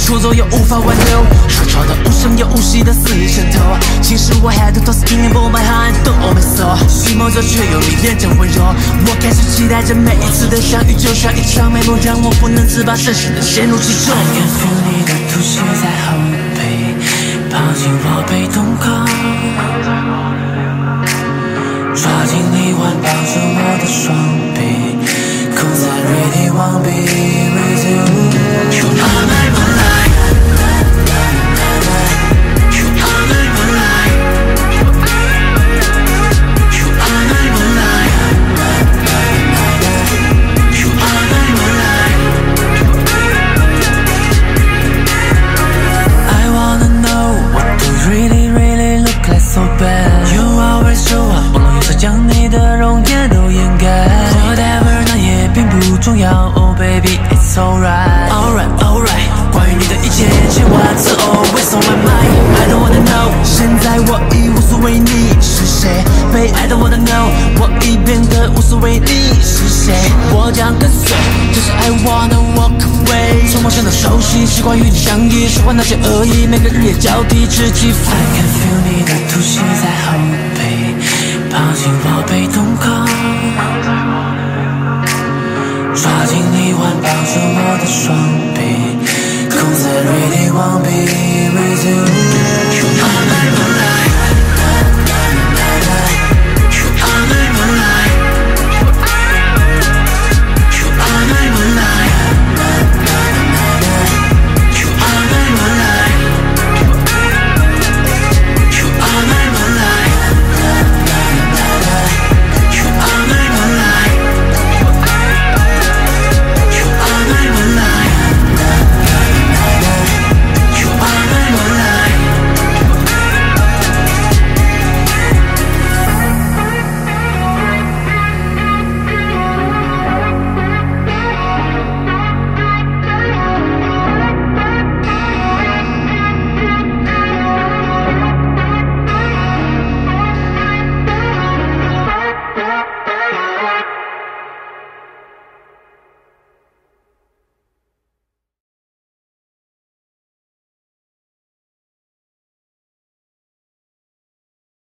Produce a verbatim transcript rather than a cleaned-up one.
出走又无法挽留，说错的无声又无息的肆意渗透。其实我 had to toss in for my heart don't always so， 蓄谋着却又迷恋着温柔。我开始期待着每一次的相遇，就像一场美梦，让我不能自拔，深深的陷入其中。 I can feel 你的吐息在后背，跑进我被洞口，抓紧你腕，抱住我的双臂。Cause I really wanna be with you. You are my moonlight. You are my moonlight. You are my moonlight. You are my moonlight. I wanna know what do really really look like so bad. You always show up， 我用色将你的容颜都掩盖。Whatever 那也并不重要 ，Oh baby it's alright alright alright， 关于你的一切千万次 always on my mind。I don't wanna know， 现在我已无所谓你是谁，被爱的 wanna know， 我已变得无所谓你是谁，我将跟随，就是 I wanna walk away。从陌生到熟悉，习惯与你相依，说话那些恶意，每个日夜交替，只起伏。 I can feel 你的吐息在后背，跑进我被洞口。抓紧你腕，抱住我的双臂 ，Cause I really wanna be with you。